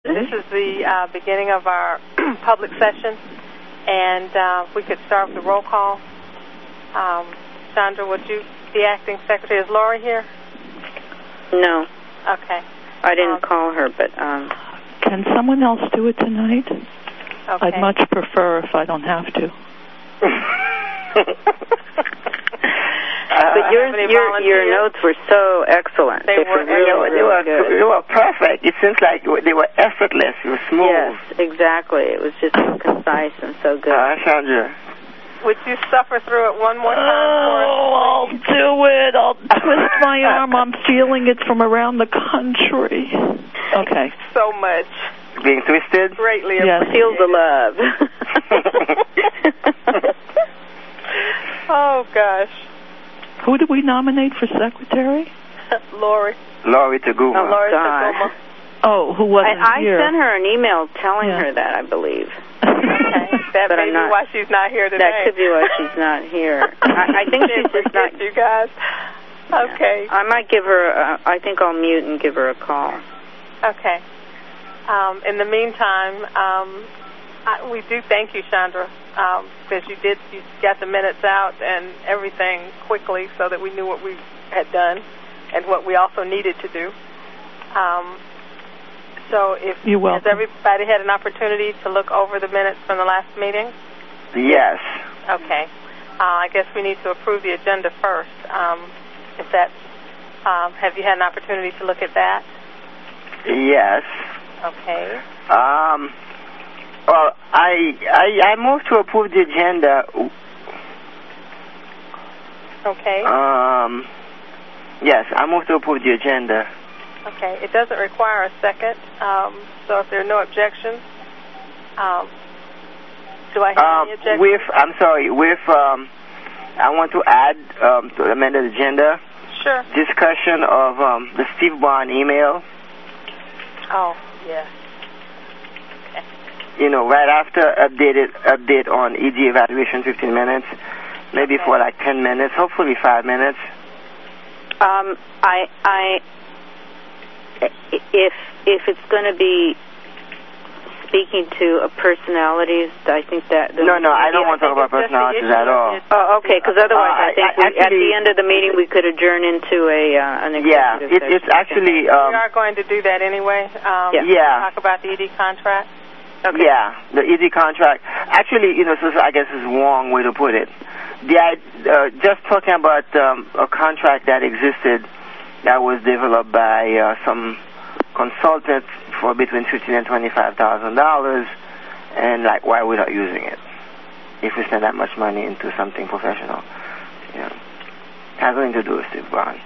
This is the beginning of our public session, and we could start with the roll call. Chandra, would you be acting secretary? Is Lori here? No. Okay. I didn't call her, but... Can someone else do it tonight? Okay. I'd much prefer if I don't have to. But your notes were so excellent. They were perfect. It seems like they were effortless. It was smooth. Yes, exactly. It was just so concise and so good. Chandra. Would you suffer through it one more time? Oh, I'll do it. I'll twist my arm. I'm feeling it from around the country. Okay. So much. Being twisted? Greatly yes. appreciated. Feel the love. Oh, gosh. Who did we nominate for secretary? Lori. Lori Taguma. Oh, Lori Taguma. Oh, who wasn't here? I sent her an email telling her that, I believe. Okay. That may be why she's not here today. That could be why she's not here. I think she's just not... you guys. Okay. I might give her... I think I'll mute and give her a call. Okay. In the meantime, we do thank you, Chandra, because you got the minutes out and everything quickly so that we knew what we had done and what we also needed to do. So You're welcome. Has everybody had an opportunity to look over the minutes from the last meeting? Yes. Okay. I guess we need to approve the agenda first. If that's, have you had an opportunity to look at that? Yes. Okay. Well, I moved to approve the agenda. Okay. Yes, I moved to approve the agenda. Okay. It doesn't require a second, so if there are no objections, do I have any objections? I want to add to the amended agenda. Sure. Discussion of the Steve Bond email. Oh, yes. You know, right after update on ED evaluation, 15 minutes, maybe for like 10 minutes, hopefully 5 minutes. If it's going to be speaking to personalities, I think that... No, I don't want to talk about personalities at all. Oh, okay, because otherwise I think at the end of the meeting we could adjourn into an executive session. It's actually... we are going to do that anyway. Talk about the ED contract. Okay. Yeah, the ED contract. Actually, so I guess is the wrong way to put it. Just talking about a contract that existed that was developed by some consultants for between $15,000 and $25,000, and like why we're not using it if we spend that much money into something professional. Has nothing to do with Steve Brown.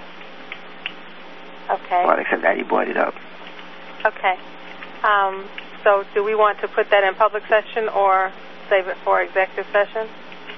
Okay. Well, except that he brought it up. Okay. So do we want to put that in public session or save it for executive session?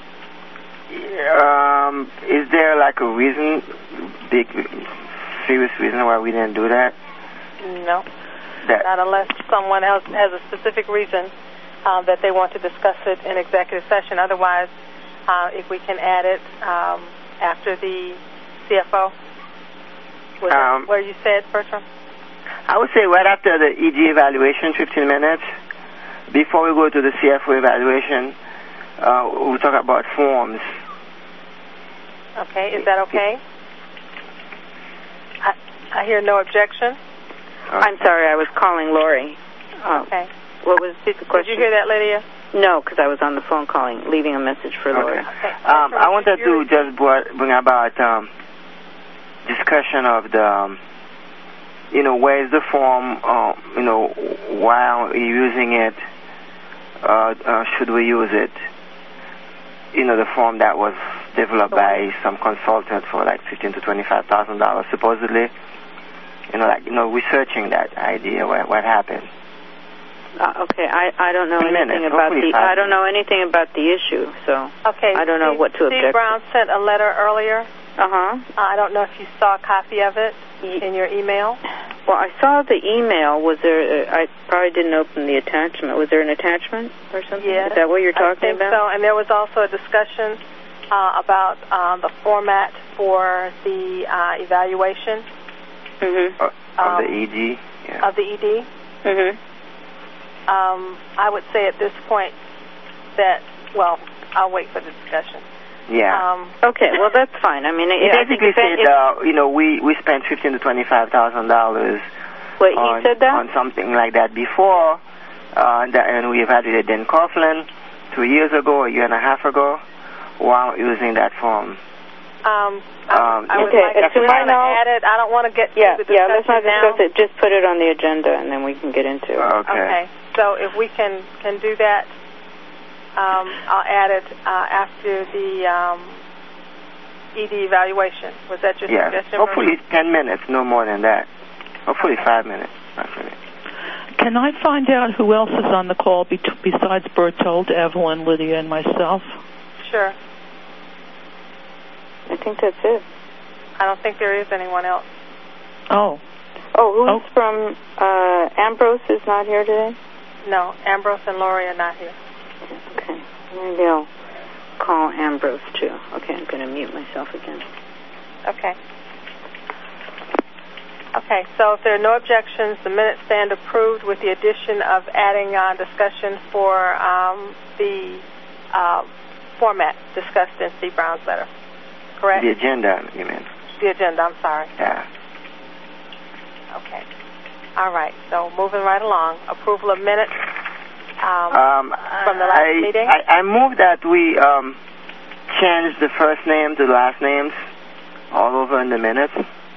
Is there like a reason, big, serious reason why we didn't do that? No. Not unless someone else has a specific reason that they want to discuss it in executive session. Otherwise, if we can add it after the CFO. Where you said, Bertram? I would say right after the ED evaluation, 15 minutes, before we go to the CFO evaluation, we'll talk about forms. Okay, is that okay? I hear no objection. I'm sorry, I was calling Lori. Okay. What was the question? Did you hear that, Lydia? No, because I was on the phone leaving a message for Lori. Okay. I wanted to just bring about discussion of the... where is the form, why are we using it, should we use it, the form that was developed by some consultant for like $15,000 to $25,000 supposedly, researching that idea, what happened. Okay, I don't know anything about I don't know anything about the issue, so I don't know what to object to. Steve Brown sent a letter earlier. I don't know if you saw a copy of it in your email. Well, I saw the email. Was there? I probably didn't open the attachment. Was there an attachment or something? Yes. Is that what you're talking about? So, and there was also a discussion about the format for the evaluation. Of the ED? Yeah. Of the ED? Mm-hmm. I would say at this point that, well, I'll wait for the discussion. Yeah. Okay. Well, that's fine. I mean, it basically said, we spent $15,000 to $25,000. Wait, he said that? On something like that before, and we evaluated Dan Coughlin 2 years ago, a year and a half ago, while using that form. I would like to add it. I don't want to get into the discussion let's not discuss it. Just put it on the agenda, and then we can get into it. Okay. So if we can do that, I'll add it after the ED evaluation. Was that your suggestion? Hopefully 10 minutes, no more than that. Hopefully 5 minutes. Can I find out who else is on the call besides Bertold, Evelyn, Lydia, and myself? Sure. I think that's it. I don't think there is anyone else. Oh, who's from Ambrose is not here today? No, Ambrose and Lori are not here. Okay. Maybe I'll call Ambrose, too. Okay, I'm going to mute myself again. Okay. Okay, so if there are no objections, the minutes stand approved with the addition of adding discussion for the format discussed in Steve Brown's letter. Correct? The agenda, you mean? The agenda, I'm sorry. Yeah. Okay. All right, so moving right along. Approval of minutes from the last meeting. I move that we change the first name to the last names all over in the minutes.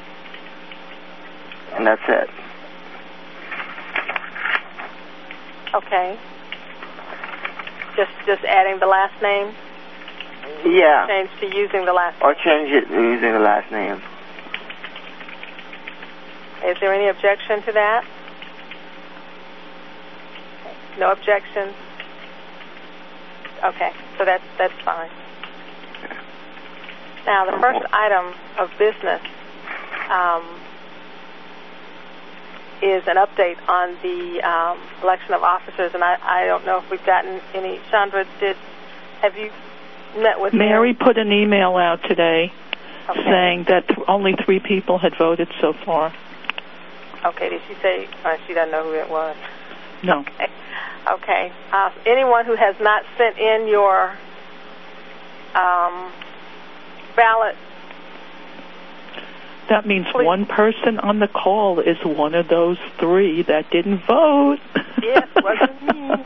And that's it. Okay. Just adding the last name? Yeah. Change to using the last name. Or change it to using the last name. Is there any objection to that? No objections? Okay, so that's fine. Now, the first item of business is an update on the election of officers, and I don't know if we've gotten any. Chandra, have you met with Mary? Put an email out today saying that only 3 people had voted so far. Okay, did she say she doesn't know who it was? No. Okay. Anyone who has not sent in your ballot. That means one person on the call is one of those 3 that didn't vote. Yes, wasn't me.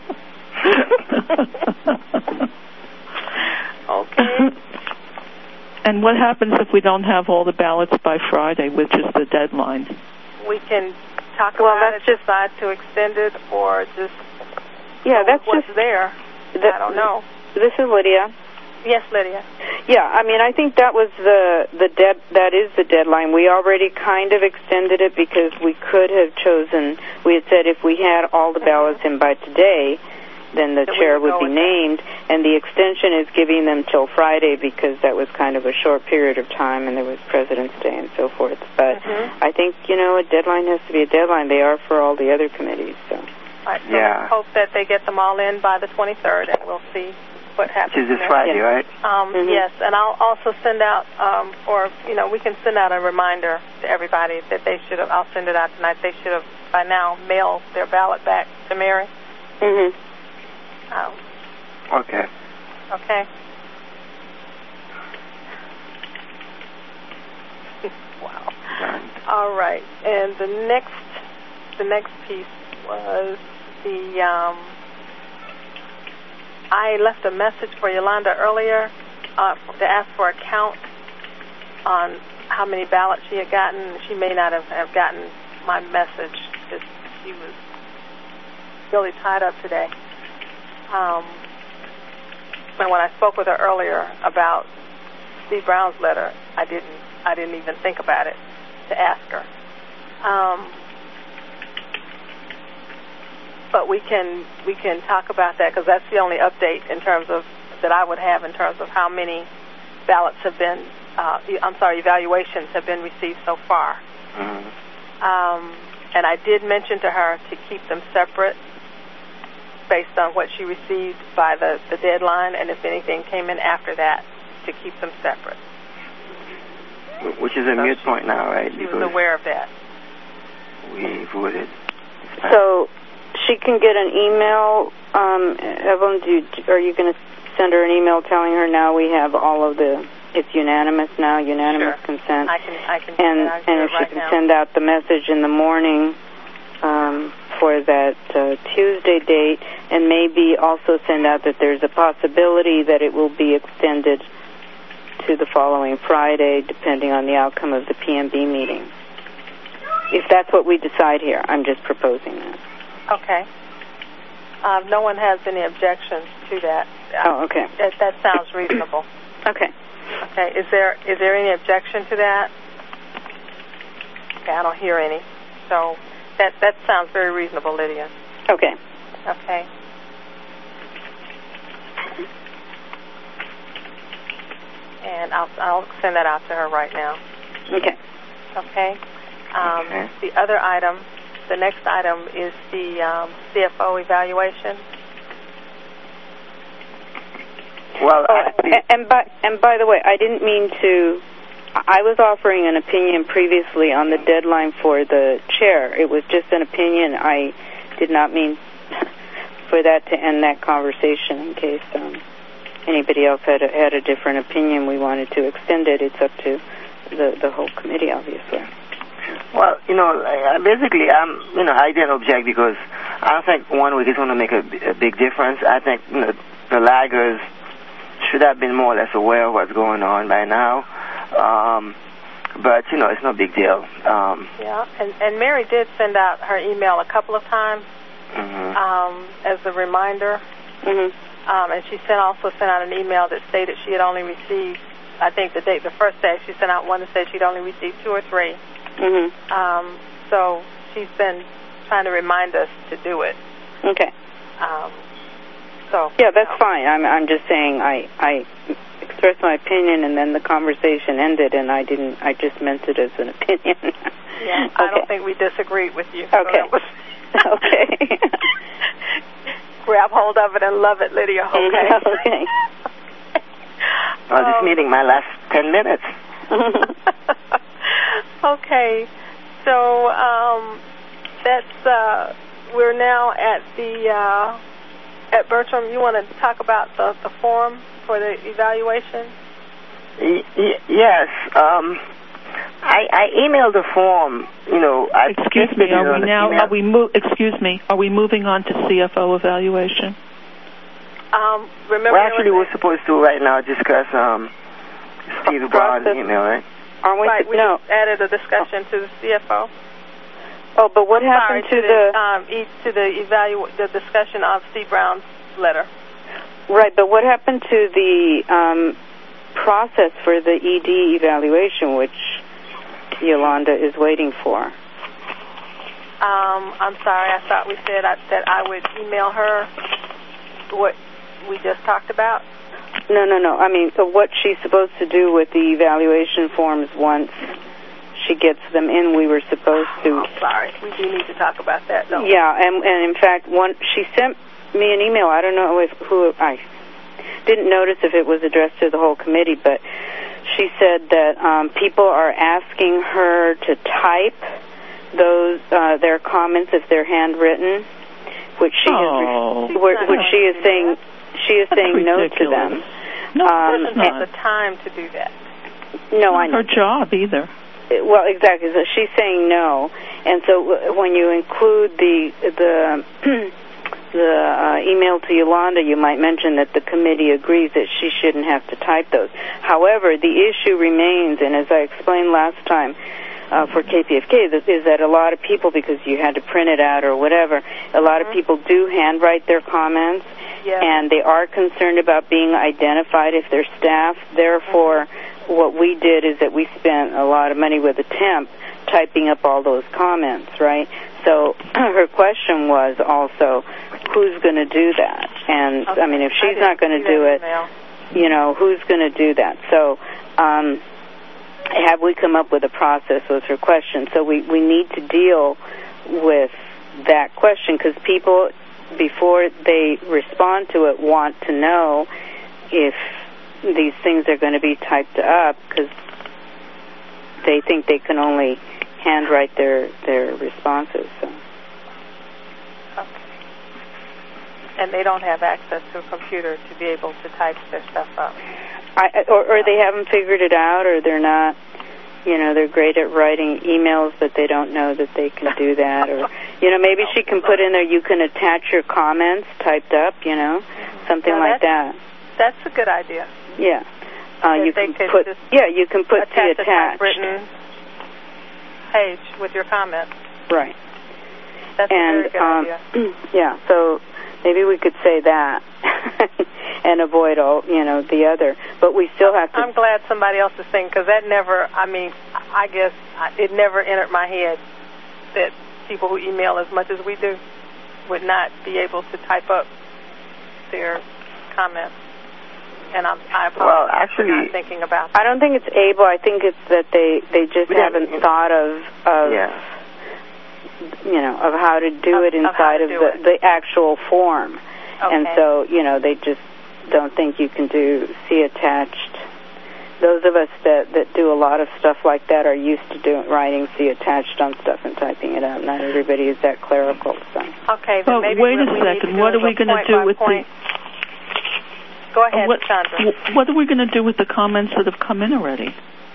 Okay. And what happens if we don't have all the ballots by Friday, which is the deadline? We can talk about it, decide to extend it, or just that's what's there. I don't know. This is Lydia. Yes, Lydia. Yeah, I mean, I think that was that is the deadline. We already kind of extended it because we could have chosen. We had said if we had all the ballots in by today, then the chair would be named, and the extension is giving them till Friday because that was kind of a short period of time, and there was President's Day and so forth. But I think a deadline has to be a deadline. They are for all the other committees. So. Right, so let's hope that they get them all in by the 23rd, and we'll see what happens. Which is this Friday, right? Yes, and I'll also send out, we can send out a reminder to everybody that they should have. I'll send it out tonight. They should have by now mailed their ballot back to Mary. Okay. Okay. Wow. All right, and the next piece was I left a message for Yolanda earlier to ask for a count on how many ballots she had gotten. She may not have gotten my message because she was really tied up today. And when I spoke with her earlier about Steve Brown's letter, I didn't even think about it to ask her. But we can talk about that because that's the only update in terms of that I would have in terms of how many ballots have been. Evaluations have been received so far. And I did mention to her to keep them separate based on what she received by the deadline, and if anything came in after that, to keep them separate. Which is a moot point now, right? She was aware of that. We voted. So she can get an email. Evelyn, are you going to send her an email telling her now we have all of it's unanimous now, unanimous consent? I can and if she can send out the message in the morning for that Tuesday date, and maybe also send out that there's a possibility that it will be extended to the following Friday, depending on the outcome of the PMB meeting. If that's what we decide here, I'm just proposing that. Okay. No one has any objections to that. Oh, okay. That sounds reasonable. Okay. Okay. Is there any objection to that? Okay, I don't hear any. So that sounds very reasonable, Lydia. Okay. Okay. And I'll send that out to her right now. Okay. Okay. The other item, the next item is the CFO evaluation. Well, and by the way, I didn't mean to. I was offering an opinion previously on the deadline for the chair. It was just an opinion. I did not mean for that to end that conversation. In case anybody else had a different opinion, we wanted to extend it. It's up to the whole committee, obviously. Well, basically, I didn't object because I don't think 1 week is going to make a big difference. I think the laggers should have been more or less aware of what's going on by now. But, it's no big deal. Yeah, and Mary did send out her email a couple of times as a reminder. Mm-hmm. And she also sent out an email that stated she had only received, I think the first day she sent out one that said she'd only received 2 or 3. Mm-hmm. So she's been trying to remind us to do it. Okay. So yeah, that's fine. I'm just saying I expressed my opinion and then the conversation ended, and I just meant it as an opinion. Yeah, okay. I don't think we disagreed with you. Okay. So okay. Grab hold of it and love it, Lydia. Okay. Okay. Well, this meeting might last 10 minutes. Okay, so that's we're now at at Bertram. You want to talk about the form for the evaluation? Yes. I emailed the form. Excuse me. Are we moving on to CFO evaluation? Remember, we're supposed to right now discuss Steve Brown's email, right? Aren't we? Right, we just added a discussion to the CFO. Oh, but what happened to the discussion of Steve Brown's letter? Right, but what happened to the process for the ED evaluation, which Yolanda is waiting for? I'm sorry. I thought we said that I would email her what we just talked about. No. I mean, so what she's supposed to do with the evaluation forms once she gets them in, we were supposed to... Oh, sorry. We do need to talk about that, don't we? Yeah, and in fact, she sent me an email. I don't know I didn't notice if it was addressed to the whole committee, but she said that people are asking her to type their comments if they're handwritten, which she is saying... She is saying no to them. No, that's not the time to do that. No, I know. Her job either. Well, exactly. So she's saying no, and so when you include the email to Yolanda, you might mention that the committee agrees that she shouldn't have to type those. However, the issue remains, and as I explained last time for KPFK, is that a lot of people, because you had to print it out or whatever, a lot of people do handwrite their comments. Yeah. And they are concerned about being identified if they're staff. Therefore, what we did is that we spent a lot of money with a temp typing up all those comments, right? So her question was also, who's going to do that? And, I mean, if she's not going to do it, who's going to do that? So have we come up with a process was her question. So we need to deal with that question because people... before they respond to it, want to know if these things are going to be typed up because they think they can only handwrite their responses. So. Okay. and they don't have access to a computer to be able to type their stuff up. Or they haven't figured it out, or they're not, they're great at writing emails, but they don't know that they can do that. Or, maybe she can put in there, you can attach your comments typed up, something like that. That's a good idea. Yeah. You can put the attached written page with your comments. Right. That's a very good idea. Yeah, so maybe we could say that and avoid all, the other. But we still have to... I'm glad somebody else is saying, because that never, I guess it never entered my head that people who email as much as we do would not be able to type up their comments. And I apologize for not thinking about that. I don't think it's able. I think it's that they just haven't thought of how to do it inside of the actual form. Okay. And so, they just don't think you can do see attached. Those of us that do a lot of stuff like that are used to writing see attached on stuff and typing it out. Not everybody is that clerical. So. Okay, then maybe wait a second. What are we going to do with the... Go ahead, Chandra. What are we going to do with the comments that have come in already?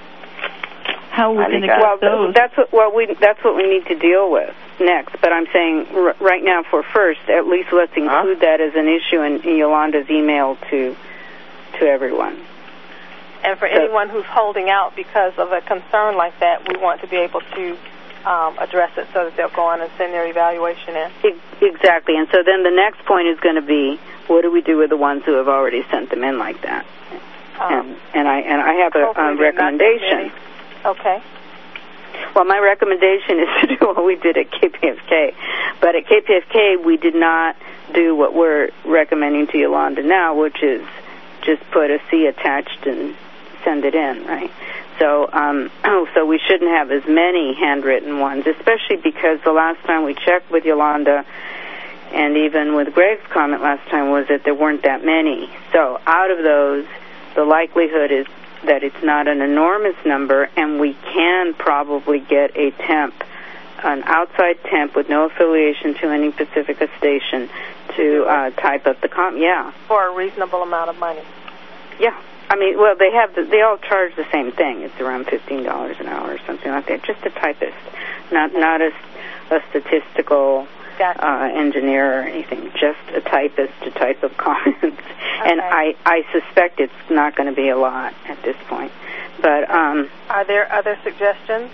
How are we going to get those? That's what we need to deal with next. But I'm saying right now, for first, at least let's include that as an issue in Yolanda's email to everyone. And for anyone who's holding out because of a concern like that, we want to be able to address it so that they'll go on and send their evaluation in. Exactly. And so then the next point is going to be, what do we do with the ones who have already sent them in like that? And I have a recommendation. Okay. Well, my recommendation is to do what we did at KPFK. But at KPFK, we did not do what we're recommending to Yolanda now, which is just put a C attached and send it in, right? So so we shouldn't have as many handwritten ones, especially because the last time we checked with Yolanda, and even with Greg's comment last time, was that there weren't that many. So out of those, the likelihood is that it's not an enormous number, and we can probably get a temp, an outside temp with no affiliation to any Pacifica station to type up the for a reasonable amount of money. Yeah. Well, they all charge the same thing. It's around $15 an hour or something like that. Just a typist, not a statistical engineer or anything. Just a typist to type up comments. Okay. And I suspect it's not going to be a lot at this point. But are there other suggestions?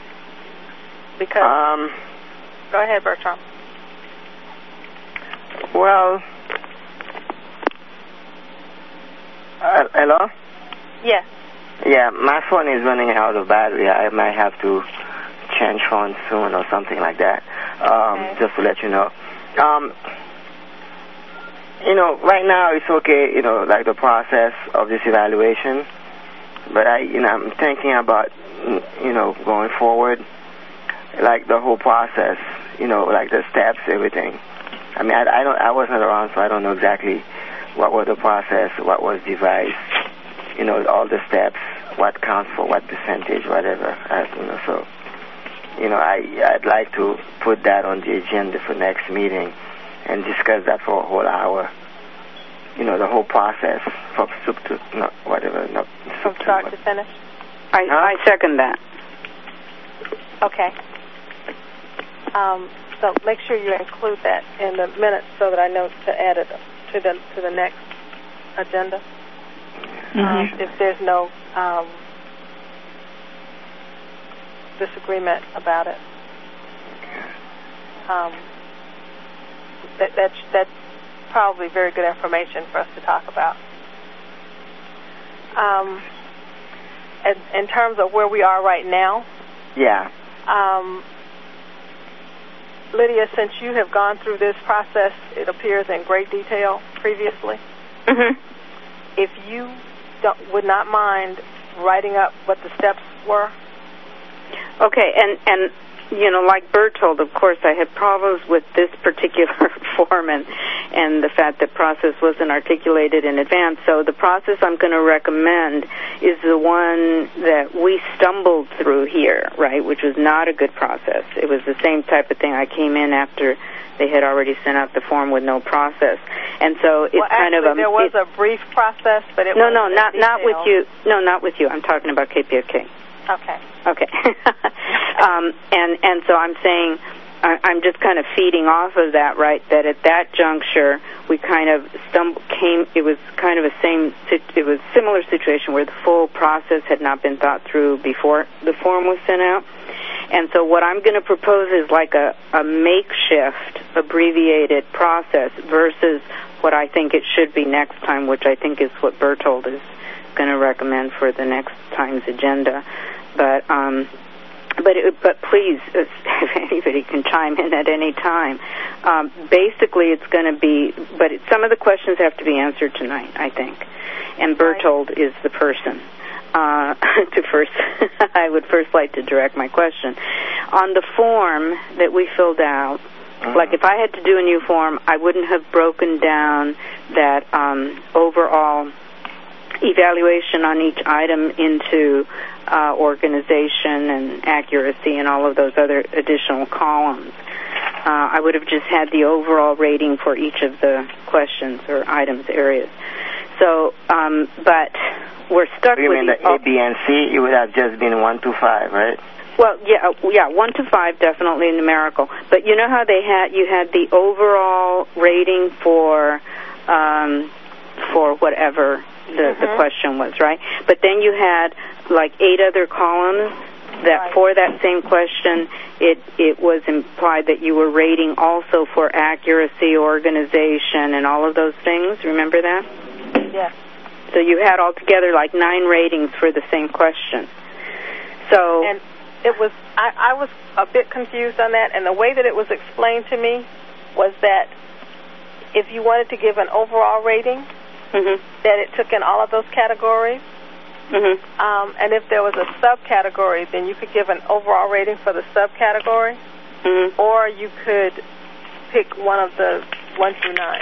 Because go ahead, Bertram. Well, hello? Yes. Yeah, my phone is running out of battery. I might have to change phone soon or something like that, just to let you know. Right now it's okay, like the process of this evaluation, but I'm thinking about, going forward, like the whole process, like the steps, everything. I wasn't around, so I don't know exactly what was the process, what was devised, all the steps, what counts for what percentage, whatever. So, I'd like to put that on the agenda for next meeting and discuss that for a whole hour. The whole process from from start to finish. I second that. Okay. So make sure you include that in the minutes so that I know to add it to the next agenda. Mm-hmm. If there's no disagreement about it, that's probably very good information for us to talk about. In terms of where we are right now, yeah. Lydia, since you have gone through this process, it appears in great detail previously. Mm-hmm. If you would not mind writing up what the steps were. Okay, and like Bertold, of course, I had problems with this particular form and the fact that process wasn't articulated in advance. So the process I'm going to recommend is the one that we stumbled through here, right, which was not a good process. It was the same type of thing. I came in after they had already sent out the form with no process. And so it's kind of a... there was a brief process, but it No, wasn't not with you. No, not with you. I'm talking about KPFK. Okay. Okay. And so I'm saying, I'm just kind of feeding off of that, right, that at that juncture, we kind of it was kind of a similar situation where the full process had not been thought through before the form was sent out. And so what I'm going to propose is like a makeshift abbreviated process versus what I think it should be next time, which I think is what Berthold is going to recommend for the next time's agenda. But please, if anybody can chime in at any time. Basically, it's going to be, but some of the questions have to be answered tonight, I think. And Berthold is the person. I would first like to direct my question. On the form that we filled out, like if I had to do a new form, I wouldn't have broken down that overall evaluation on each item into organization and accuracy and all of those other additional columns. I would have just had the overall rating for each of the questions or items areas. So, but we're stuck with... You mean the A, B, and C? It would have just been 1 to 5, right? Well, yeah, 1 to 5, definitely numerical. But you know how you had the overall rating for whatever the question was, right? But then you had like 8 other columns that for that same question, it was implied that you were rating also for accuracy, organization, and all of those things. Remember that? Yes. So you had altogether like 9 ratings for the same question. So... And it was, I was a bit confused on that, and the way that it was explained to me was that if you wanted to give an overall rating, that it took in all of those categories. And if there was a subcategory, then you could give an overall rating for the subcategory, or you could pick one of the 1 through 9.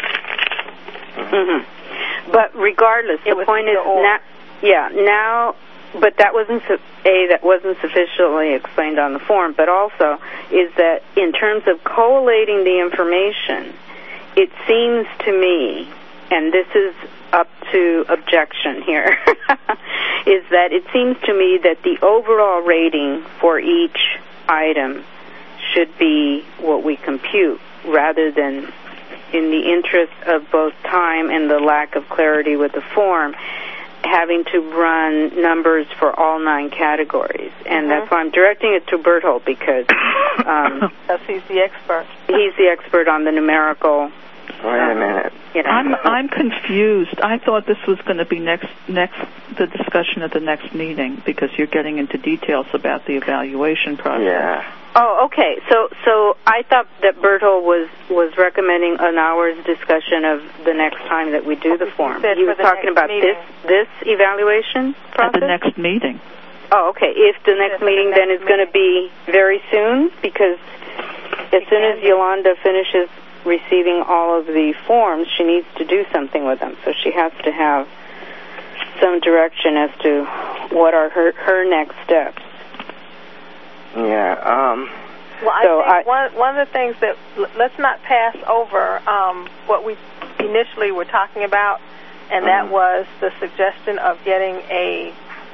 But regardless, the point is now, but that wasn't sufficiently explained on the form. But also is that in terms of collating the information, it seems to me, and this is up to objection here, is that it seems to me that the overall rating for each item should be what we compute, rather than, in the interest of both time and the lack of clarity with the form, having to run numbers for all 9 categories. And that's why I'm directing it to Berthold, because he's the expert. He's the expert on the numerical. Wait a minute. I'm confused. I thought this was going to be next the discussion at the next meeting, because you're getting into details about the evaluation process. Yeah. Oh, okay. So I thought that Berthold was recommending an hour's discussion of the next time that we do the form. He was talking about this evaluation process? At the next meeting. Oh, okay. If the next meeting then is going to be very soon, because as soon as Yolanda finishes receiving all of the forms, she needs to do something with them. So she has to have some direction as to what are her next steps. Yeah. Well, I think one of the things that let's not pass over what we initially were talking about, and that was the suggestion of getting a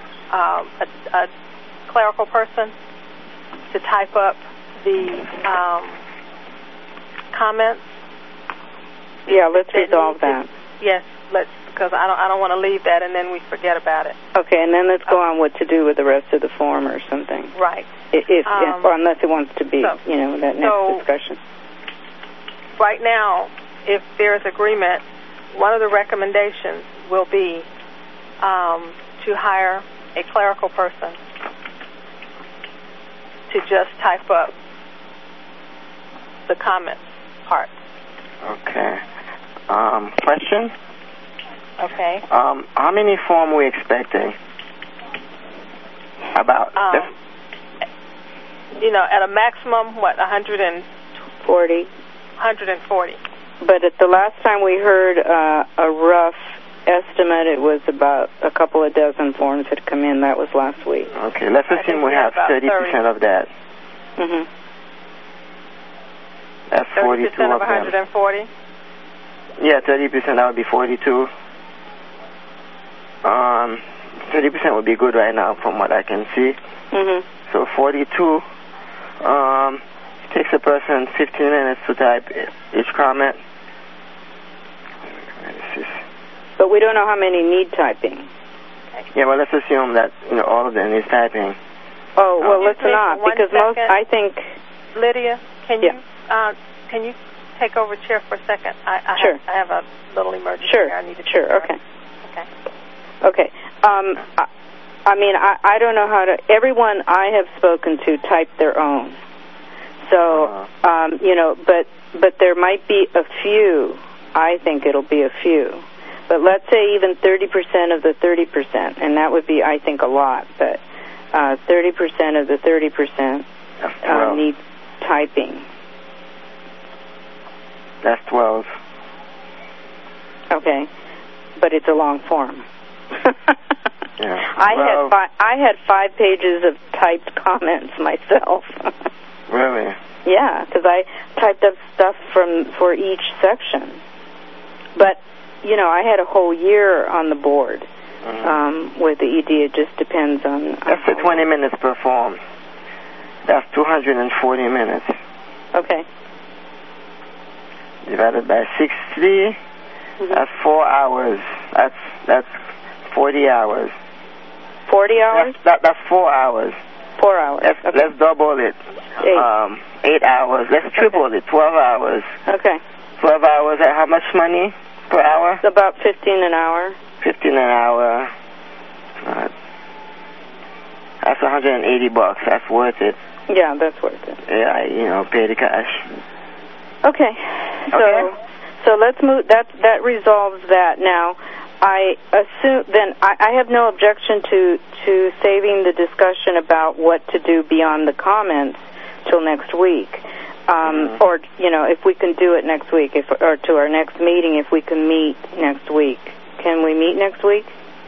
clerical person to type up the comments. Yeah, let's resolve that. Yes, because I don't want to leave that and then we forget about it. Okay, and then let's go on what to do with the rest of the form or something. Right. Or unless it wants to be, that next discussion. Right now, if there's agreement, one of the recommendations will be to hire a clerical person to just type up the comments part. Okay. Question? Okay. How many form are we expecting? About? At a maximum, 140? 140. But at the last time we heard a rough estimate, it was about a couple of dozen forms had come in. That was last week. Okay, let's assume we have 30% of that. Mm-hmm. That's 42 30% of 140? Yeah, 30%, that would be 42. 30% would be good right now from what I can see. Mm-hmm. So 42 takes a person 15 minutes to type each comment. But we don't know how many need typing. Yeah, well, let's assume that all of them need typing. Oh, well, let's not, because most, I think... Lydia, can you take over chair for a second? Sure. I have a little emergency. Sure. I need to Okay. I mean, I don't know how to... Everyone I have spoken to typed their own. So, but there might be a few. I think it'll be a few. But let's say even 30% of the 30%, and that would be, I think, a lot, but 30% of the 30% need typing. That's 12. Okay, but it's a long form. Yeah. I had 5 pages of typed comments myself. Really? Yeah, because I typed up stuff for each section. But I had a whole year on the board with the ED. It just depends on. That's 20 minutes per form. That's 240 minutes. Okay. Divided by 60. That's 4 hours. That's 40 hours. 40 hours? That's 4 hours. 4 hours. Let's double it. 8 hours. Let's triple it. 12 hours. Okay. 12 hours at how much money per hour? It's about 15 an hour. 15 an hour. That's $180. That's worth it. Yeah, that's worth it. Yeah, pay the cash. Okay. So let's move. That resolves that. Now, I assume then I have no objection to saving the discussion about what to do beyond the comments till next week, or if we can do it next week, or to our next meeting if we can meet next week. Can we meet next week?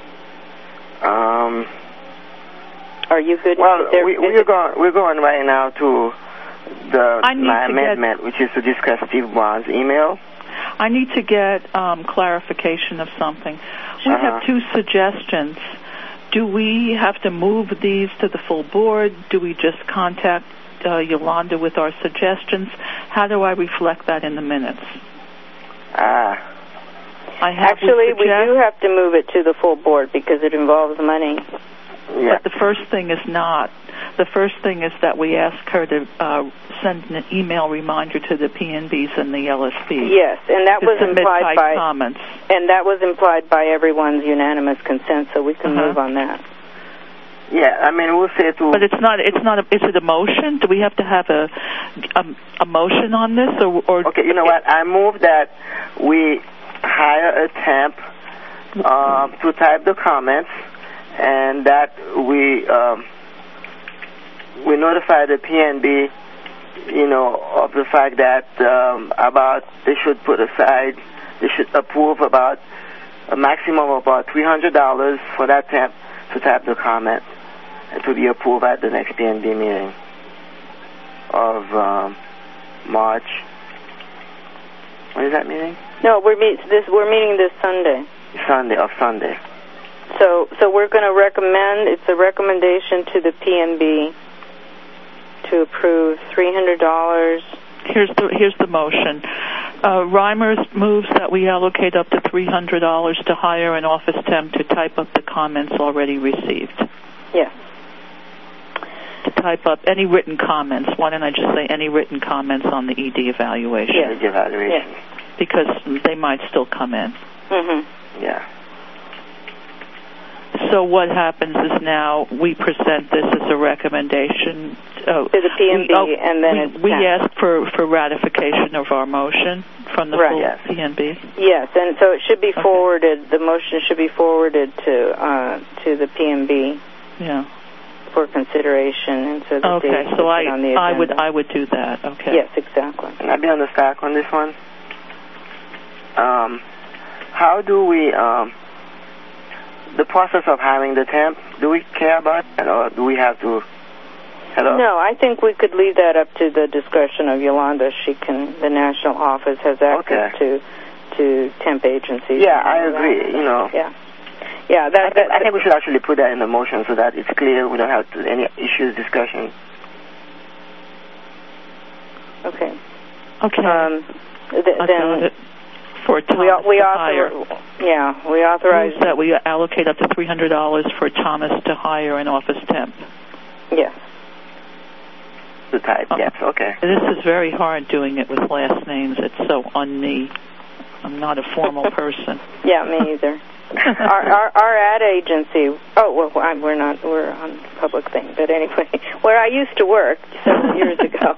Are you good? Well, we're going right now to my amendment, which is to discuss Steve Bond's email. I need to get clarification of something. We have 2 suggestions. Do we have to move these to the full board? Do we just contact Yolanda with our suggestions? How do I reflect that in the minutes? Actually, we do have to move it to the full board because it involves money. Yeah. But the first thing is not. The first thing is that we ask her to send an email reminder to the PNBs and the LSPs. Yes, and that was implied by comments. And that was implied by everyone's unanimous consent, so we can move on that. Yeah, I mean, we'll say to... But it's not. Is it a motion? Do we have to have a motion on this, or? Okay, you know what? I move that we hire a temp to type the comments, and that we notify the PNB, of the fact that they should approve about a maximum of about $300 for that temp to type the comment and to be approved at the next PNB meeting of March. When is that meeting? No, we're meeting this Sunday. Sunday. So we're going to recommend. It's a recommendation to the PNB to approve $300. Here's the motion. Reimers moves that we allocate up to $300 to hire an office temp to type up the comments already received. Yes. To type up any written comments. Why don't I just say any written comments on the ED evaluation? Yes. ED evaluation. Yes. Because they might still come in. Mm-hmm. Yeah. So what happens is now we present this as a recommendation to the PNB, and then we ask for ratification of our motion from the full PNB. Yes, and so it should be forwarded. The motion should be forwarded to the PNB. Yeah. For consideration, and so that so on the agenda. I would do that. Okay. Yes, exactly. Can I be on the stack on this one? How do we the process of hiring the temp, do we care about it, or do we have to... Hello? No, I think we could leave that up to the discretion of Yolanda. The national office has access to temp agencies. Yeah, I agree. You know. Yeah. Yeah. I think we should actually put that in the motion so that it's clear. We don't have any issues discussion. Okay. Then for Thomas we to hire. Yeah, we authorize that we allocate up to $300 for Thomas to hire an office temp. Yes. The type. Yes. Okay. This is very hard doing it with last names. It's so un-me. I'm not a formal person. Yeah, me either. Our ad agency. Oh well, we're not. We're on public thing, but anyway, where I used to work several years ago,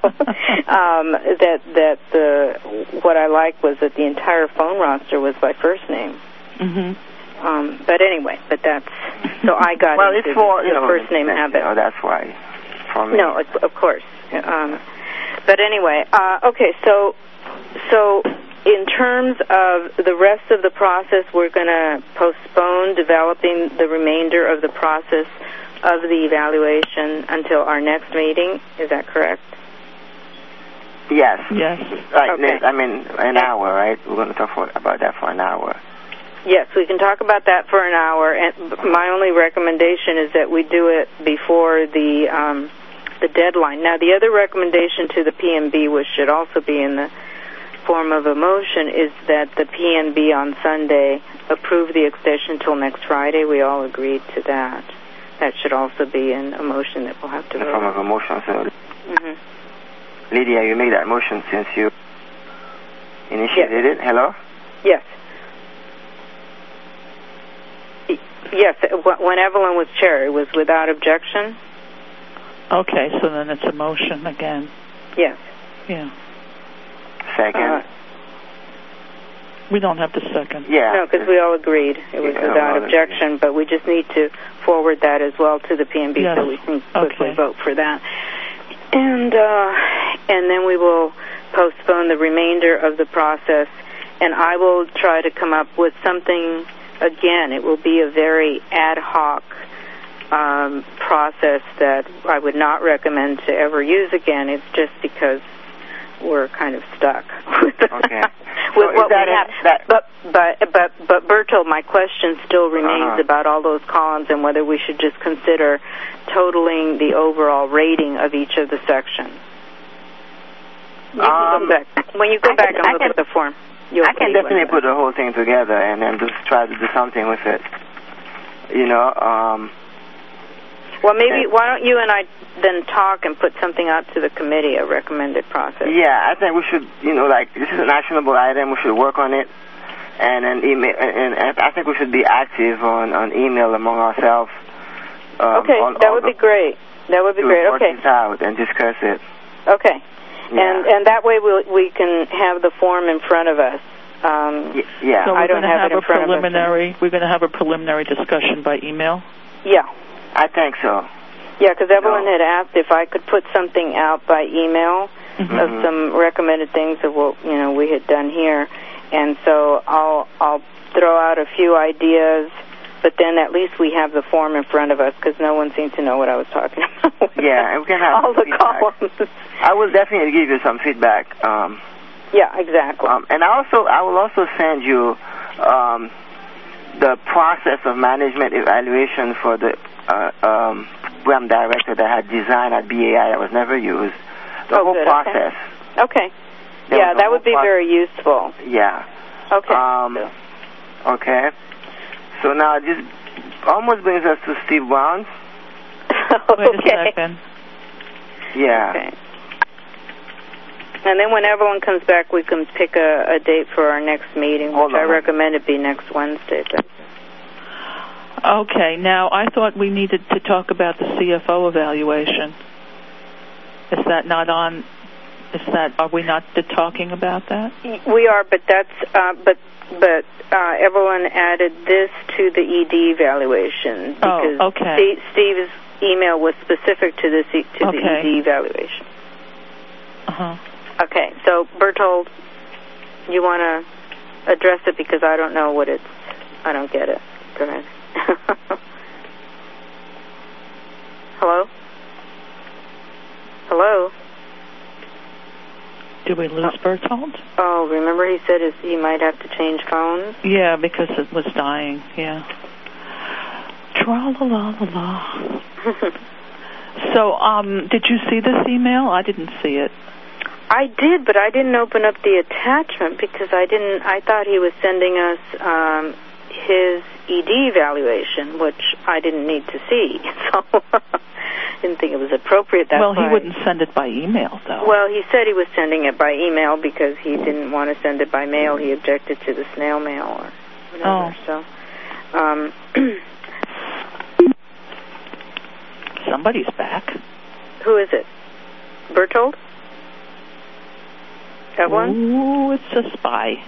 what I liked was that the entire phone roster was by first name. Mm-hmm. But anyway, that's so I got well, into it's for the first name habit. Oh, that's why. For me. No, of course. But anyway, okay. So. In terms of the rest of the process, we're going to postpone developing the remainder of the process of the evaluation until our next meeting. Is that correct? Yes. Yes. Right. Okay. I mean, an hour, right? We're going to talk about that for an hour. Yes, we can talk about that for an hour. And my only recommendation is that we do it before the deadline. Now, the other recommendation to the PNB, which should also be in the form of a motion, is that the PNB on Sunday approve the extension till next Friday. We all agreed to that. That should also be in a motion that we'll have to vote. In the form of a motion, so Lydia, you made that motion since you initiated it. Hello? Yes. Yes, when Evelyn was chair, it was without objection. Okay, so then it's a motion again. Yes. Yeah. Second. We don't have to second. Yeah. No, because we all agreed it was without objection, but we just need to forward that as well to the PNB so we can quickly vote for that. And then we will postpone the remainder of the process, and I will try to come up with something. Again, it will be a very ad hoc process that I would not recommend to ever use again. It's just because we're kind of stuck with what we have. But Bertold, my question still remains about all those columns and whether we should just consider totaling the overall rating of each of the sections. When you go back and look at the form, I can definitely put the whole thing together and then just try to do something with it. You know. Well, maybe why don't you and I then talk and put something out to the committee, a recommended process? Yeah, I think we should, this is an actionable item. We should work on it. And then email, and I think we should be active on email among ourselves. Okay, that would be great. That would be great. Okay. Work this out and discuss it. Okay. Yeah. And that way we can have the form in front of us. Yeah. So I don't have it in front of us. We're going to have a preliminary discussion by email? Yeah. I think so. Yeah, because Evelyn had asked if I could put something out by email of some recommended things of what we had done here, and so I'll throw out a few ideas, but then at least we have the form in front of us because no one seemed to know what I was talking about. Yeah, and we can have all the feedback. columns. I will definitely give you some feedback. Yeah, exactly. And I will also send you the process of management evaluation for the program director that had designed at BAI that was never used. The whole process. Okay. Yeah, that would be very useful. Yeah. Okay. Okay. So now this almost brings us to Steve Brown. Wait a second. Yeah. Okay. And then when everyone comes back, we can pick a date for our next meeting, which I recommend it be next Wednesday. Okay, now I thought we needed to talk about the CFO evaluation. Is that not on? Are we not talking about that? We are, but that's but everyone added this to the ED evaluation because Steve's email was specific to the ED evaluation. Okay, so Bertold, you want to address it because I don't know what I don't get it. Go ahead. Hello? Hello? Did we lose Berthold? Oh, remember he said he might have to change phones? Yeah, because it was dying, yeah. Tra-la-la-la-la. So, did you see this email? I didn't see it. I did, but I didn't open up the attachment because I thought he was sending us his ED evaluation, which I didn't need to see. So didn't think it was appropriate. Well, he wouldn't send it by email, though. Well, he said he was sending it by email because he didn't want to send it by mail. He objected to the snail mail or whatever. So, somebody's back. Who is it? Berthold? That one? Ooh, it's a spy.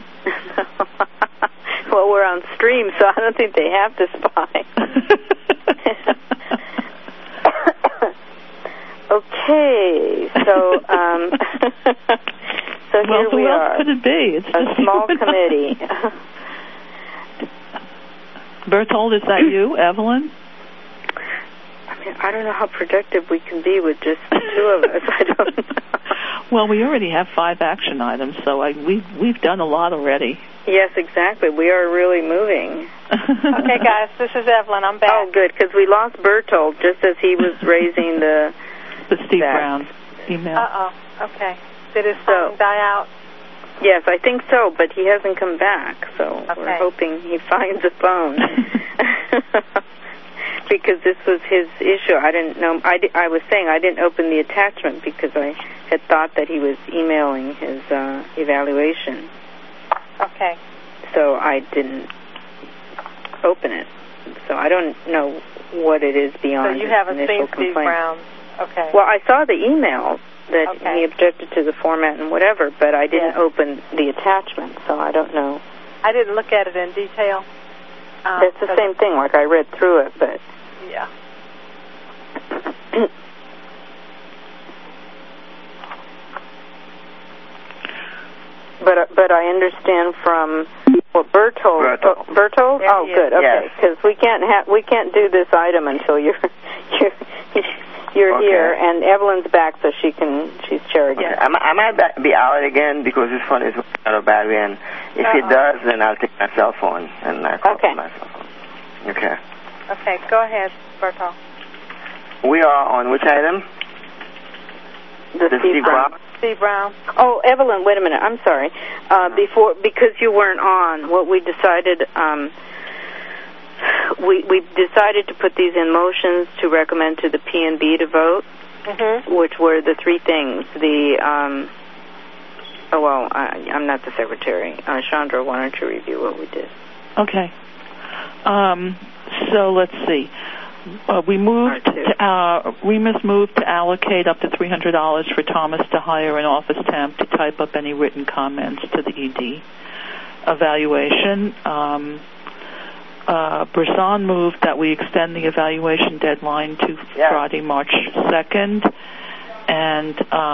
Well, we're on stream, so I don't think they have to spy. Okay, so so well, here we who are. Else could it be? It's a small committee. Berthold, is that you, Evelyn? I mean, I don't know how productive we can be with just the two of us. I don't know. Well, we already have 5 action items, so we've done a lot already. Yes, exactly. We are really moving. Okay, guys, this is Evelyn. I'm back. Oh, good, because we lost Berthold just as he was raising the Steve Brown email. Uh-oh. Okay. Did his phone die out? Yes, I think so, but he hasn't come back, so we're hoping he finds a phone. Because this was his issue. I didn't know. I was saying I didn't open the attachment because I had thought that he was emailing his evaluation. Okay. So I didn't open it. So I don't know what it is beyond So you haven't initial seen complaint. Steve Brown. Okay. Well, I saw the email that he objected to the format and whatever, but I didn't open the attachment, so I don't know. I didn't look at it in detail. That's the same thing, like I read through it, but... Yeah. But I understand from Berthold. Berthold? Yeah, oh, good. Okay, because we can't do this item until you're here, and Evelyn's back, so she's chair again. Okay. I might be out again because this phone is out of battery, and if it does, then I'll take my cell phone and I call my cell phone. Okay. Okay, go ahead, Berthold. We are on which item? The Steve Brown. Steve Brown. Oh, Evelyn, wait a minute. I'm sorry. Because you weren't on, what we decided, we decided to put these in motions to recommend to the P&B to vote, which were the 3 things. I'm not the secretary. Chandra, why don't you review what we did? Okay. So let's see. Remus moved to allocate up to $300 for Thomas to hire an office temp to type up any written comments to the ED evaluation. Brisson moved that we extend the evaluation deadline to Friday, March 2nd, and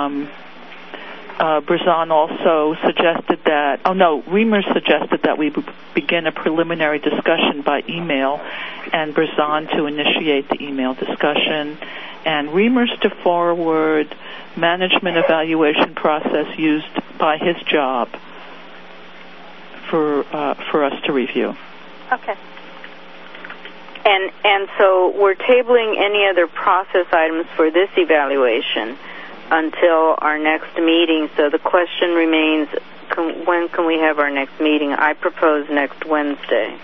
Brisson also suggested that, Reimers suggested that we begin a preliminary discussion by email, and Brisson to initiate the email discussion, and Reimers to forward management evaluation process used by his job for us to review. Okay. And so we're tabling any other process items for this evaluation until our next meeting. So the question remains, when can we have our next meeting? I propose next Wednesday,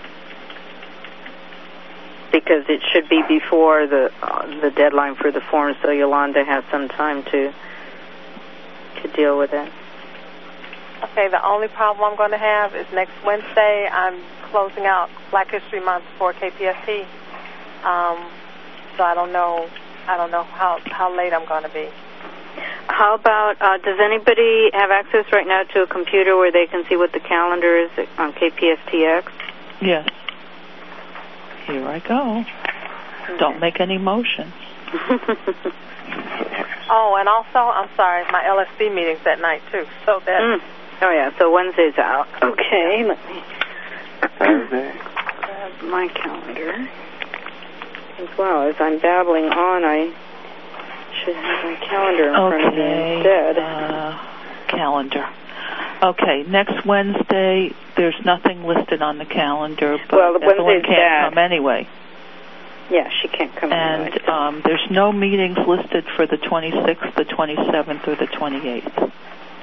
because it should be before the deadline for the form, so Yolanda has some time to deal with it. Okay, the only problem I'm going to have is next Wednesday I'm closing out Black History Month for KPFT. So I don't know how late I'm going to be. How about, does anybody have access right now to a computer where they can see what the calendar is on KPFTX? Yes. Here I go. Don't make any motions. Oh, and also, I'm sorry, my LSD meeting's that night, too. So that... Oh, yeah, so Wednesday's out. Okay, let me grab my calendar. As well, as I'm babbling on, I should have my calendar in front of me instead. calendar. Okay, next Wednesday, there's nothing listed on the calendar, but well, Evelyn Wednesday's can't come anyway. Yeah, she can't come anyway. And there's no meetings listed for the 26th, the 27th, or the 28th.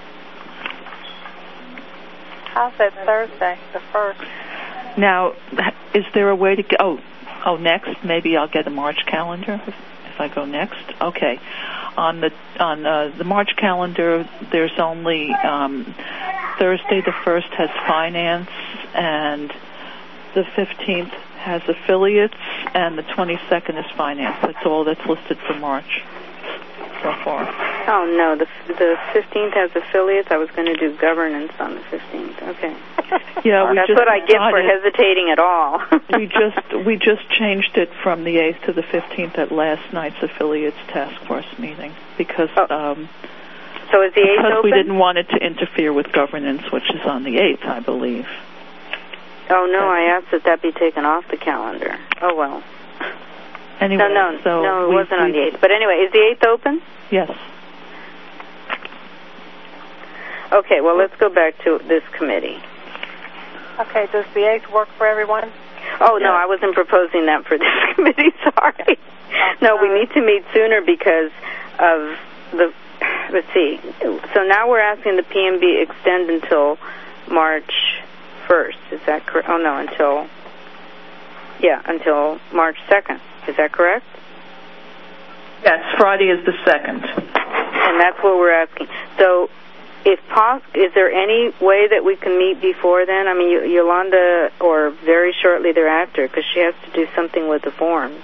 How's that Thursday, the 1st? Now, is there a way to get... Oh, next, maybe I'll get a March calendar if I go next. Okay. On the March calendar, there's only Thursday the 1st has finance, and the 15th has affiliates, and the 22nd is finance. That's all that's listed for March so far. Oh, no, the 15th has affiliates. I was going to do governance on the 15th. Okay. Yeah, that's what I get for hesitating at all. we just changed it from the 8th to the 15th at last night's affiliates task force meeting because so is the 8th open? We didn't want it to interfere with governance, which is on the 8th, I believe. Oh no, I asked that be taken off the calendar. Oh well. Anyway, no, it wasn't on the 8th. But anyway, is the 8th open? Yes. Okay, well, let's go back to this committee. Okay, does the 8th work for everyone? Oh, no, I wasn't proposing that for this committee, sorry. No, we need to meet sooner because of the, let's see. So now we're asking the PMB extend until March 1st. Is that correct? Oh, no, until March 2nd. Is that correct? Yes, Friday is the 2nd. And that's what we're asking. So, if possible, is there any way that we can meet before then? I mean, Yolanda, or very shortly thereafter, because she has to do something with the forms.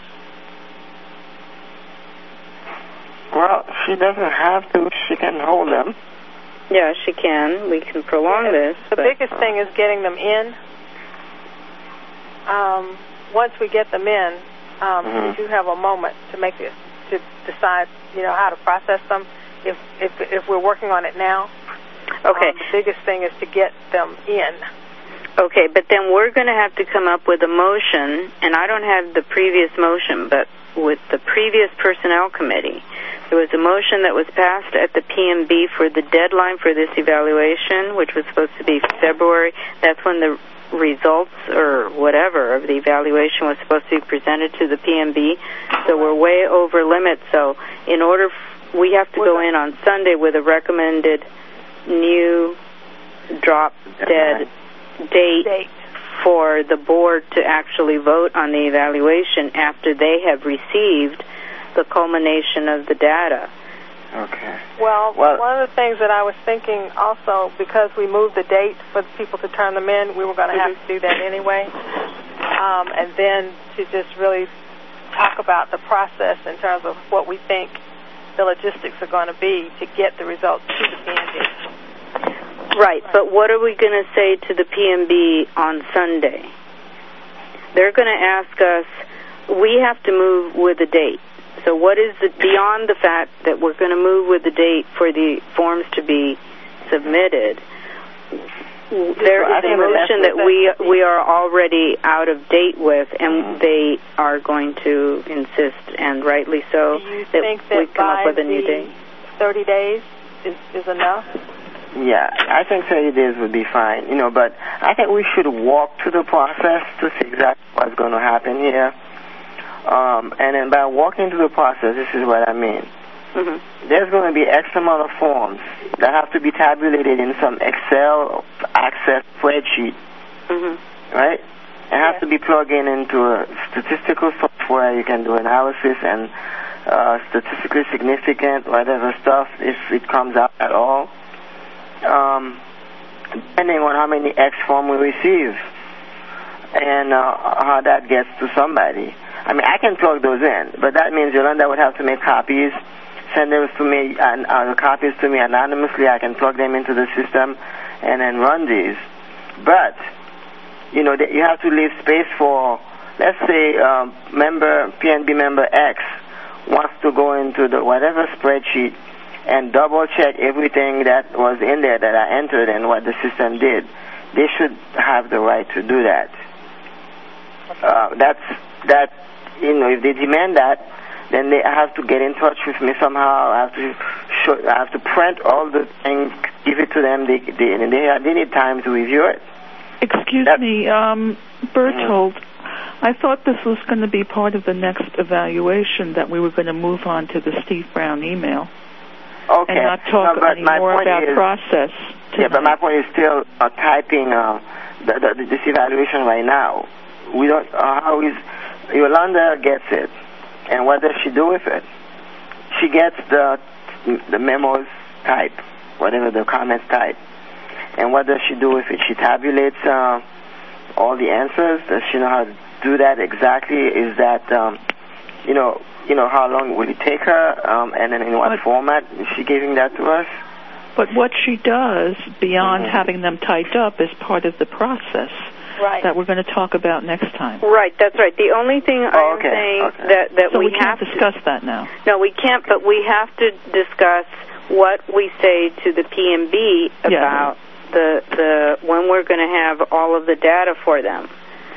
Well, she doesn't have to. She can hold them. Yeah, she can. We can prolong this. The biggest thing is getting them in. Once we get them in, we do have a moment to make this, to decide, how to process them. If we're working on it now, okay. The biggest thing is to get them in. Okay, but then we're going to have to come up with a motion, and I don't have the previous motion, but with the previous personnel committee, there was a motion that was passed at the PMB for the deadline for this evaluation, which was supposed to be February. That's when the results or whatever of the evaluation was supposed to be presented to the PMB. So we're way over limit. So in order, we have to go in on Sunday with a recommended new drop-dead date for the board to actually vote on the evaluation after they have received the culmination of the data. Okay. Well, one of the things that I was thinking also, because we moved the date for the people to turn them in, we were going to have to do that anyway. And then to just really talk about the process in terms of what we think the logistics are going to be to get the results to the PMB. Right, but what are we going to say to the PMB on Sunday? They're going to ask us, we have to move with a date. So what is beyond the fact that we're going to move with the date for the forms to be submitted, there is a motion that we are already out of date with, and they are going to insist, and rightly so, that we come up with a new date. 30 days is enough? Yeah, I think 30 days would be fine, but I think we should walk through the process to see exactly what's going to happen here. And then by walking through the process, this is what I mean. Mm-hmm. There's going to be X amount of forms that have to be tabulated in some Excel access spreadsheet, right? It has to be plugged into a statistical software. You can do analysis and statistically significant, whatever stuff, if it comes out at all, depending on how many X form we receive and how that gets to somebody. I mean, I can plug those in, but that means Yolanda would have to make copies, send those to me, and the copies to me anonymously. I can plug them into the system and then run these. But, you have to leave space for, let's say, PNB member X wants to go into the whatever spreadsheet and double-check everything that was in there that I entered and what the system did. They should have the right to do that. If they demand that, then they have to get in touch with me somehow. I have to print all the things give it to them. They need time to review it. Excuse me, Berthold. I thought this was going to be part of the next evaluation, that we were going to move on to the Steve Brown email. Okay. And not talk anymore about process. Yeah, but my point is still typing this evaluation right now. We don't. How is Yolanda gets it, and what does she do with it? She gets the memos typed, whatever the comments type, and what does she do with it? She tabulates all the answers. Does she know how to do that exactly? Is that you know how long will it take her, and then in what format is she giving that to us? But what she does beyond having them typed up is part of the process that we're going to talk about next time. Right, that's right. The only thing I'm saying that so we can't have to discuss that now. No, we can't, but we have to discuss what we say to the PMB about the when we're going to have all of the data for them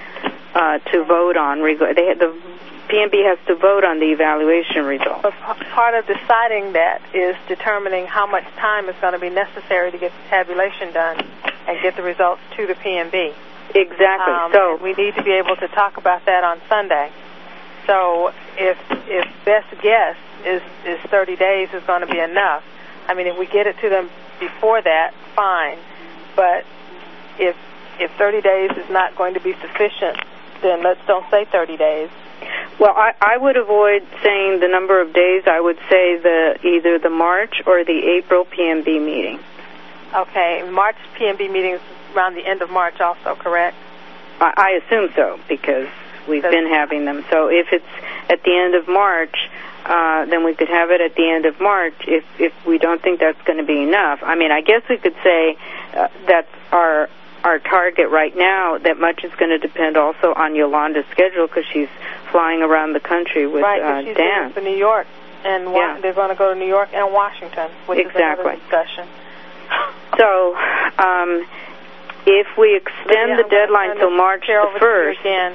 to vote on. The PMB has to vote on the evaluation results. But part of deciding that is determining how much time is going to be necessary to get the tabulation done and get the results to the PMB. Exactly. So we need to be able to talk about that on Sunday. So if best guess is 30 days is going to be enough. I mean, if we get it to them before that, fine. But if 30 days is not going to be sufficient, then let's don't say 30 days. Well, I would avoid saying the number of days. I would say either the March or the April PMB meeting. Okay, March PMB meeting is around the end of March also, correct? I assume so, because we've been having them. So if it's at the end of March, then we could have it at the end of March if we don't think that's going to be enough. I mean, I guess we could say that's our target right now. That much is going to depend also on Yolanda's schedule, because she's flying around the country with she's Dan. Going to New York, and they're going to go to New York and Washington, which is another discussion. So if we extend the deadline till March the 1st... again.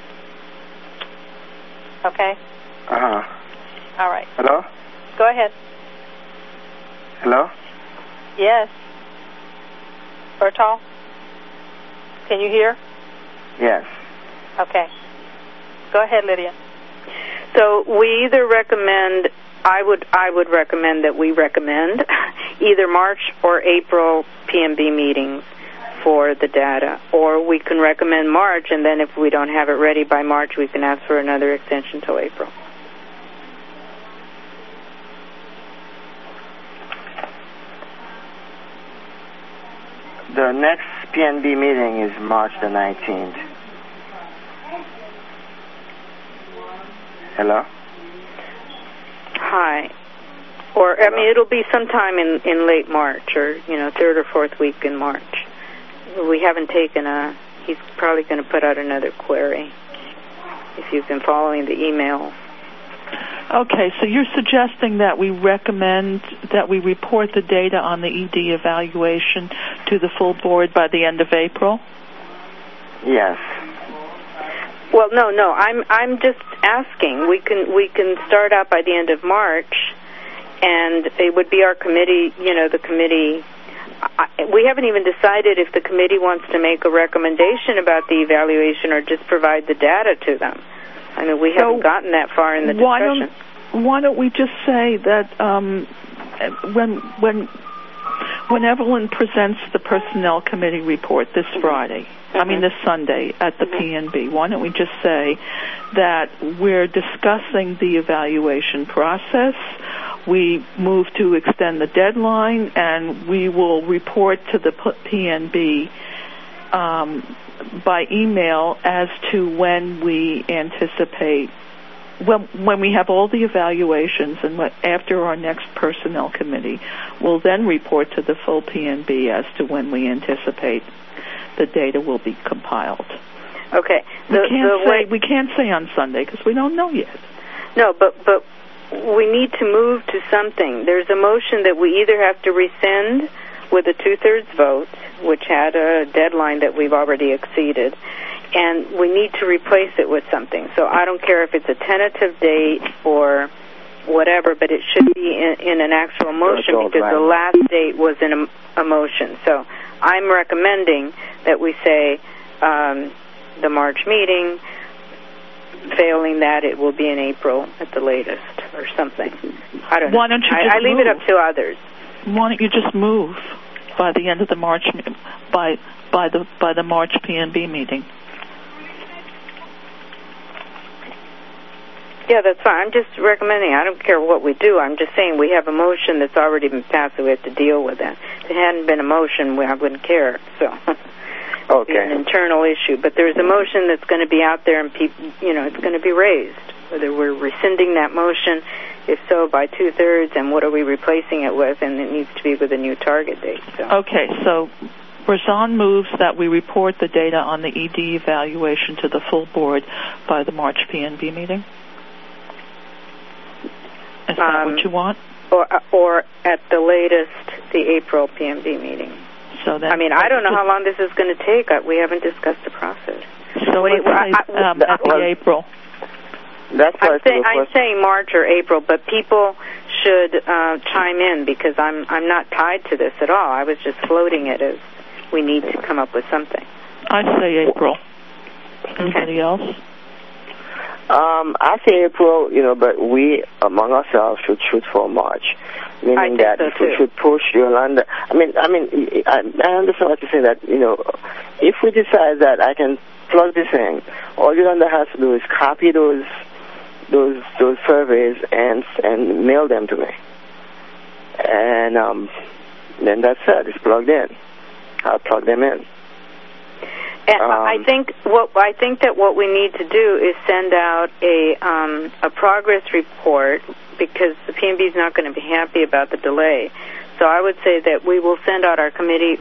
Okay? All right. Hello? Go ahead. Hello? Yes. Bertol? Can you hear? Yes. Okay. Go ahead, Lydia. So we either recommend, I would recommend that we recommend either March or April PMB meetings for the data, or we can recommend March, and then if we don't have it ready by March, we can ask for another extension till April. The next PNB meeting is March the 19th. Hello? Hi. Or, I mean, it'll be sometime in late March, or, third or fourth week in March. We haven't taken he's probably going to put out another query, if you've been following the email. Okay, so you're suggesting that we recommend that we report the data on the ED evaluation to the full board by the end of April? Yes. Well, no. I'm just asking. We can start out by the end of March, and it would be our committee. The committee. We haven't even decided if the committee wants to make a recommendation about the evaluation or just provide the data to them. I mean, we haven't gotten that far in the discussion. Why don't we just say that when Evelyn presents the Personnel Committee report this Friday, this Sunday at the PNB, why don't we just say that we're discussing the evaluation process, we move to extend the deadline, and we will report to the PNB by email as to when we anticipate, when we have all the evaluations, and after our next personnel committee, we'll then report to the full PNB as to when we anticipate the data will be compiled. Okay. We can't say on Sunday because we don't know yet. No, but we need to move to something. There's a motion that we either have to rescind with a 2/3 vote, which had a deadline that we've already exceeded, and we need to replace it with something. So I don't care if it's a tentative date or whatever, but it should be in an actual motion because the last date was in a motion. So I'm recommending that we say the March meeting. Failing that, it will be in April at the latest or something. I don't know. Why don't you just I leave it up to others. Why don't you just move by the end of the March by the March PNB meeting? Yeah, that's fine. I'm just recommending. I don't care what we do. I'm just saying we have a motion that's already been passed, so we have to deal with that. If it hadn't been a motion, I wouldn't care. So. Okay. It's an internal issue, but there's a motion that's going to be out there, and it's going to be raised. Whether we're rescinding that motion, if so, by 2/3, and what are we replacing it with? And it needs to be with a new target date. So. Okay, so Razan moves that we report the data on the ED evaluation to the full board by the March PNB meeting. Is that what you want? Or at the latest, the April PNB meeting. So then, I don't know how long this is going to take. We haven't discussed the process. So let's say at the April. That's I'm saying March or April, but people should chime in because I'm not tied to this at all. I was just floating it as we need to come up with something. I say April. Anybody else? I say April, but we, among ourselves, should shoot for March. Meaning that if we should push Yolanda, I understand what you're saying, that, if we decide that I can plug this in, all Yolanda has to do is copy those surveys and mail them to me. And then that's it. It's plugged in. I'll plug them in. And I think that what we need to do is send out a progress report, because the PNB is not going to be happy about the delay. So I would say that we will send out our committee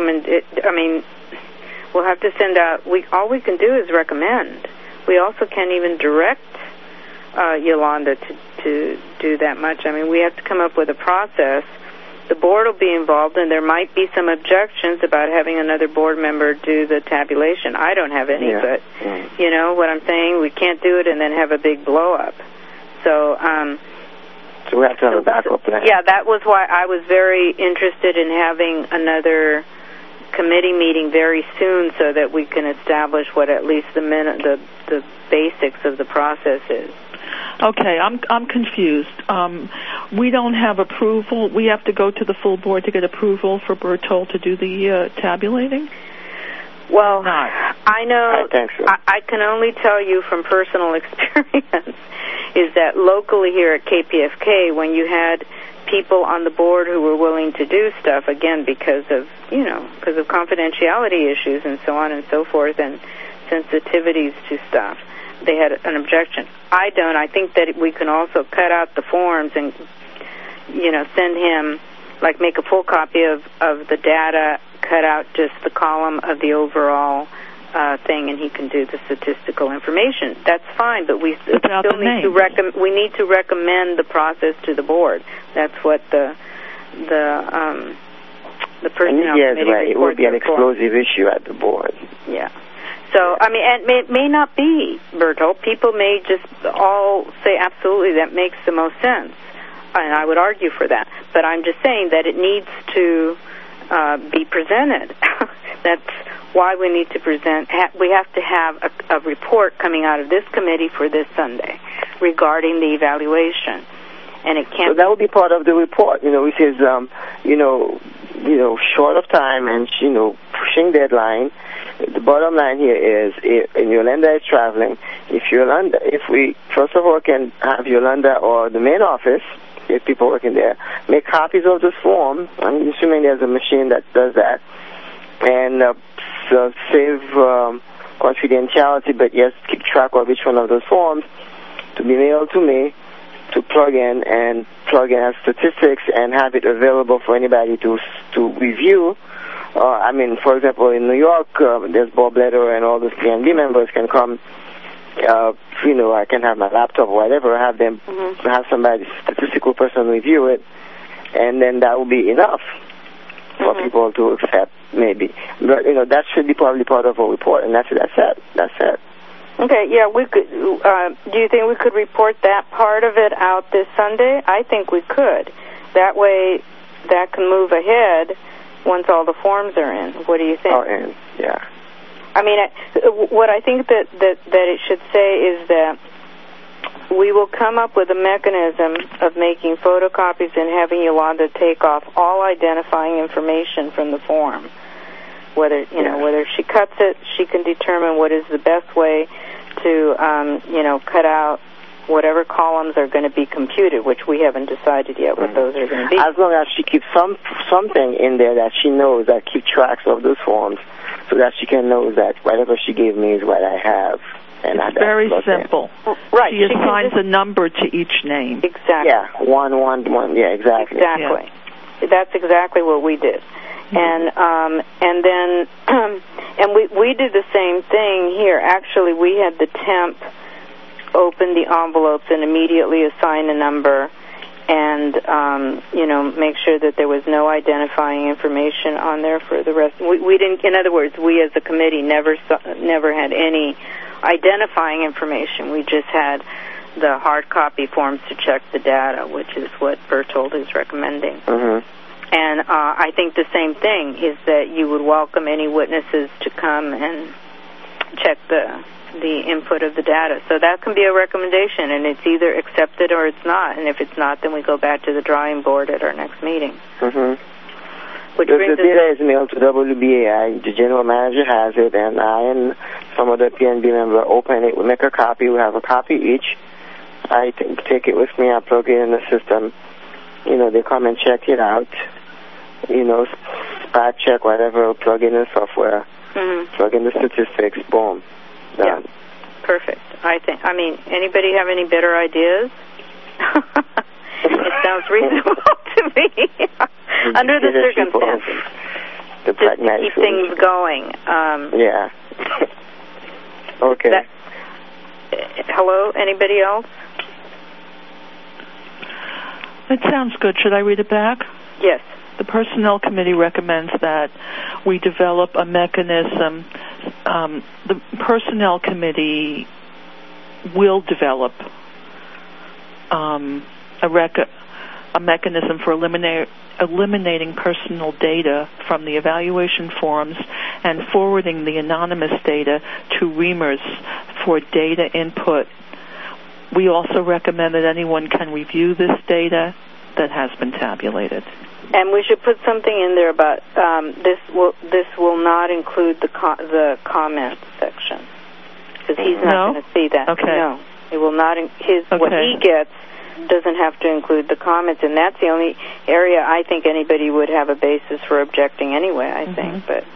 we'll have to send out. All we can do is recommend. We also can't even direct Yolanda to do that much. We have to come up with a process. The board will be involved, and there might be some objections about having another board member do the tabulation. I don't have any, but you know what I'm saying? We can't do it and then have a big blow-up. So we have to have a backup plan. Yeah, that was why I was very interested in having another committee meeting very soon so that we can establish what at least the basics of the process is. Okay, I'm confused. We don't have approval. We have to go to the full board to get approval for Berthold to do the tabulating? Well, I know. I can only tell you from personal experience is that locally here at KPFK, when you had people on the board who were willing to do stuff, again, because of confidentiality issues and so on and so forth and sensitivities to stuff, they had an objection. I don't. I think that we can also cut out the forms and, send him, make a full copy of the data, cut out just the column of the overall thing, and he can do the statistical information. That's fine, but we still need to recommend the process to the board. That's what the personnel committee right. It would be an explosive issue at the board. Yeah. So, and it may not be, Berthold. People may just all say, absolutely, that makes the most sense. And I would argue for that. But I'm just saying that it needs to be presented. That's why we need to present. We have to have a report coming out of this committee for this Sunday regarding the evaluation. And it can't. So that would be part of the report, which is, short of time and, pushing deadline. The bottom line here is, if Yolanda is traveling, if we first of all can have Yolanda or the main office, if people working there, make copies of this form. I'm assuming there's a machine that does that, and save confidentiality, but yes, keep track of each one of those forms to be mailed to me to plug in as statistics and have it available for anybody to review. For example, in New York, there's Bob Letter and all those PNB members can come. I can have my laptop or whatever, have them, have somebody, statistical person review it, and then that will be enough for people to accept, maybe. But, that should be probably part of a report, and that's it. Okay. Okay, yeah, we could. Do you think we could report that part of it out this Sunday? I think we could. That way, that can move ahead once all the forms are in. What do you think? Oh, and yeah. I mean, what I think that it should say is that we will come up with a mechanism of making photocopies and having Yolanda take off all identifying information from the form. Whether whether she cuts it, she can determine what is the best way to cut out whatever columns are going to be computed, which we haven't decided yet what those are going to be. As long as she keeps something in there that she knows that keep tracks of those forms, so that she can know that whatever she gave me is what I have. And it's very simple. Right. She assigns a number to each name. Exactly. Yeah, one. Yeah, exactly. Exactly. Yeah. That's exactly what we did. Mm-hmm. And then and we did the same thing here. Actually, we had the temp open the envelopes and immediately assign a number, and make sure that there was no identifying information on there for the rest. We didn't. In other words, we as a committee never had any identifying information. We just had the hard copy forms to check the data, which is what Bertold is recommending. Mm-hmm. And I think the same thing is that you would welcome any witnesses to come and check the input of the data. So that can be a recommendation, and it's either accepted or it's not. And if it's not, then we go back to the drawing board at our next meeting. Mm-hmm. Which the data is mailed to WBAI. The general manager has it, and I and some other PNB member open it. We make a copy. We have a copy each. I take it with me. I plug it in the system. They come and check it out. Spot check, whatever, plug in the software, plug in the statistics, boom, done. Yeah. Perfect. Anybody have any better ideas? It sounds reasonable to me. Under the circumstances. Just to keep things going. Yeah. Okay. Hello? Anybody else? It sounds good. Should I read it back? Yes. The Personnel Committee recommends that we develop a mechanism. The Personnel Committee will develop a mechanism for eliminating personal data from the evaluation forms and forwarding the anonymous data to Reamers for data input. We also recommend that anyone can review this data that has been tabulated. And we should put something in there about this will not include the comment section, because he's not going to see that. Okay. No, it will not. What he gets doesn't have to include the comments, and that's the only area I think anybody would have a basis for objecting anyway. I think, but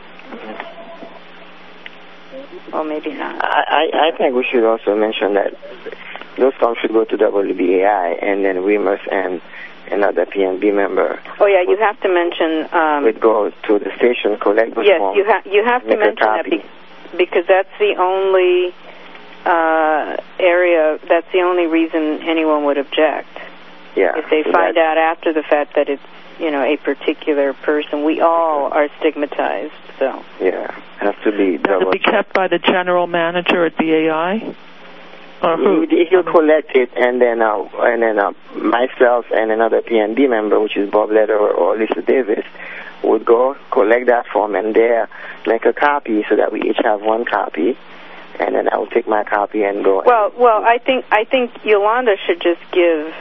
well, maybe not. I think we should also mention that those forms should go to WBAI, and then Reamers and another PNB member. Oh yeah, you have to mention. Would go to the station, collect those forms. Yes, you have to mention that because that's the only area. That's the only reason anyone would object. Yeah. If they find out after the fact that it's a particular person, we all are stigmatized. So. Yeah, has to be. Does it be kept by the general manager at BAI? He'll collect it, and then myself and another PNB member, which is Bob Lederer or Lisa Davis, would go collect that form and there make a copy so that we each have one copy, and then I will take my copy and go. Well, I think Yolanda should just give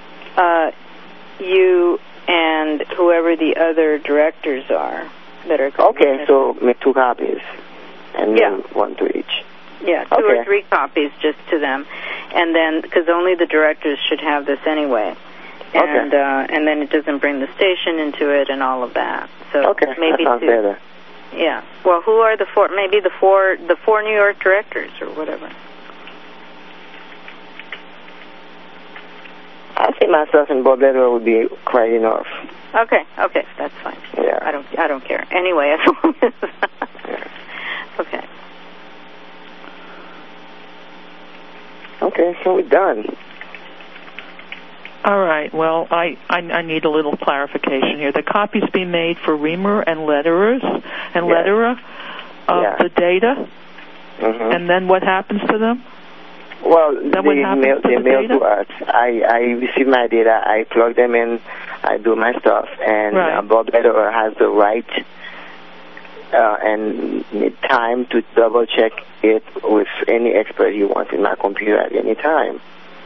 you and whoever the other directors are that are. Okay, so make 2 copies, and then one to each. Yeah, 2 or 3 copies just to them, and then because only the directors should have this anyway, and then it doesn't bring the station into it and all of that. So maybe that sounds better. Yeah. Well, who are the 4? Maybe the four New York directors or whatever. I think myself and Bob Lederer would be quite enough. Okay, that's fine. Yeah. I don't care. Anyway, as long as okay. Okay, so we're done. All right. Well, I need a little clarification here. The copies be made for Reamer and Lederer of the data. And then what happens to them? Well, they mail to us. I receive my data, I plug them in, I do my stuff, and Bob Lederer has the right and need time to double check it with any expert he wants in my computer at any time.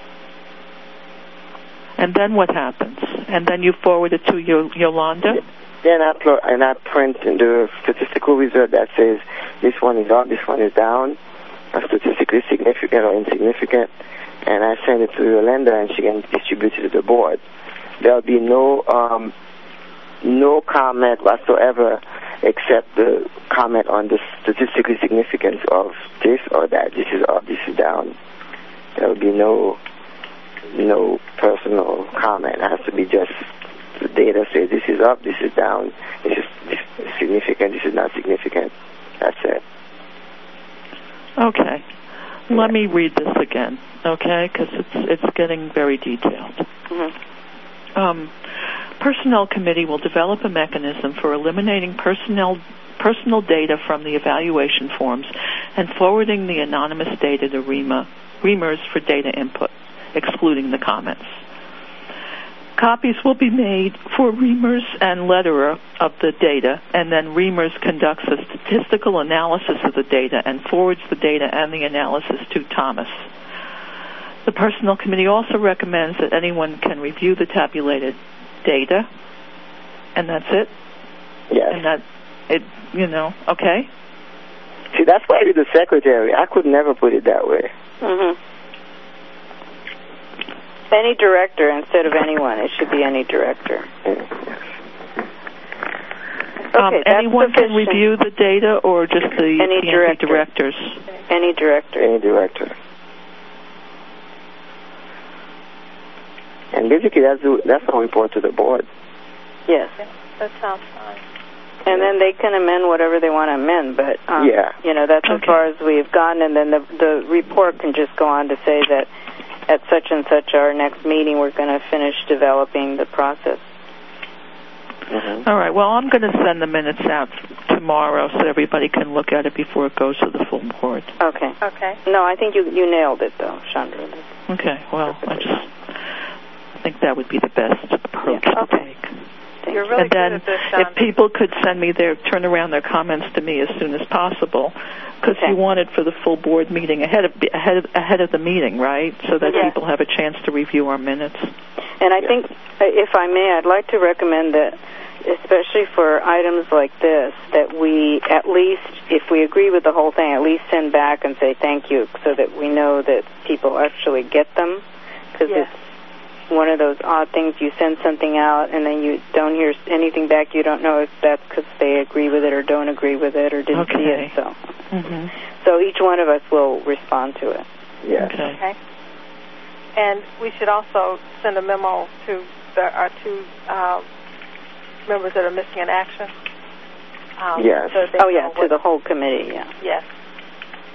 And then what happens? And then you forward it to Yolanda? Then I print the statistical result that says this one is up, this one is down, statistically significant or insignificant, and I send it to Yolanda, and she can distribute it to the board. There'll be no comment whatsoever except the comment on the statistical significance of this or that. This is up, this is down. There will be no personal comment. It has to be just the data says this is up, this is down, this is significant, this is not significant. That's it. Okay. Let me read this again, okay, because it's getting very detailed. Personnel Committee will develop a mechanism for eliminating personal data from the evaluation forms and forwarding the anonymous data to reamers for data input, excluding the comments. Copies will be made for reamers and letterer of the data, and then reamers conducts a statistical analysis of the data and forwards the data and the analysis to Thomas. The Personnel Committee also recommends that anyone can review the tabulated data, and that's it? Yes. And that, okay? See, that's why you're the secretary. I could never put it that way. Any director instead of anyone. It should be any director. Okay, anyone can review the data, or just the PNP directors? Any director. Any director. And basically, that's a report to the board. Yes. That sounds fine. And then they can amend whatever they want to amend, but that's as far as we've gone. And then the report can just go on to say that at such and such our next meeting, we're going to finish developing the process. All right. Well, I'm going to send the minutes out tomorrow so everybody can look at it before it goes to the full board. Okay. No, I think you nailed it, though, Chandra. Okay. Well, I think that would be the best approach to take. You're really and then good at this, if people could turn around their comments to me as soon as possible, because you want it for the full board meeting ahead of the meeting, right? So that people have a chance to review our minutes. And I think, if I may, I'd like to recommend that, especially for items like this, that we at least, if we agree with the whole thing, at least send back and say thank you, so that we know that people actually get them, because it's one of those odd things. You send something out and then you don't hear anything back. You don't know if that's because they agree with it or don't agree with it or didn't see it. So each one of us will respond to it. Yes. Okay. And we should also send a memo to our two members that are missing in action. Yes. So to the whole committee. Yes.